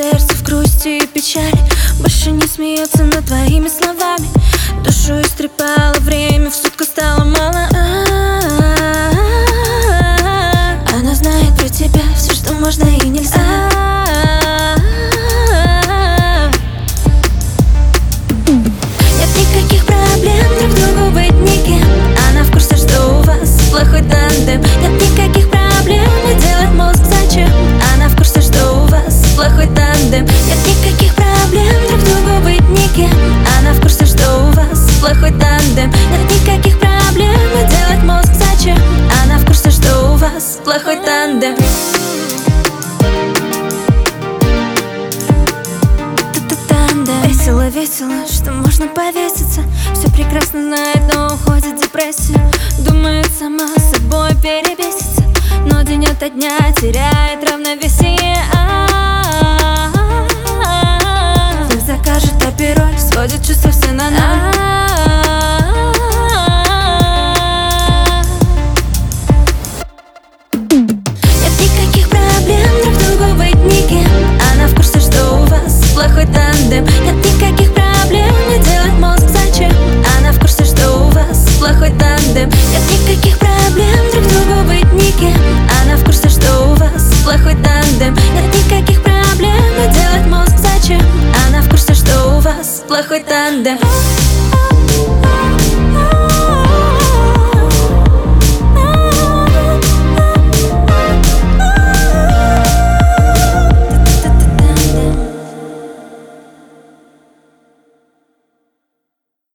сердце в грусти и печали, больше не смеется над твоими словами. Душу истрепало время, в сутку стало мало. Она знает про тебя все, что можно и нельзя. Нет никаких проблем друг другу быть никем. Она в курсе, что у вас плохой тандем. Нет никаких проблем и делать мозг зачем. Она в курсе, что у вас плохой тандем. Нет никаких проблем друг другу быть никем. Она в курсе, что у вас плохой тандем. Нет никаких проблем и делать мозг зачем. Она в курсе, что у вас плохой тандем. Весело, весело, что можно повеситься. Все прекрасно знает, но уходит в депрессию. Думает, сама с собой перебесится, но день ото дня теряет равновесие. Вновь закажет опероль, сводит чувства все на ноль. Нет никаких проблем друг другу быть никем. Она в курсе, что у вас плохой тандем. Нет никаких проблем и делать мозг зачем. Она в курсе, что у вас плохой тандем. Нет никаких проблем друг другу быть никем. Она в курсе, что у вас плохой тандем. Нет никаких проблем и делать мозг зачем. Она в курсе, что у вас плохой тандем.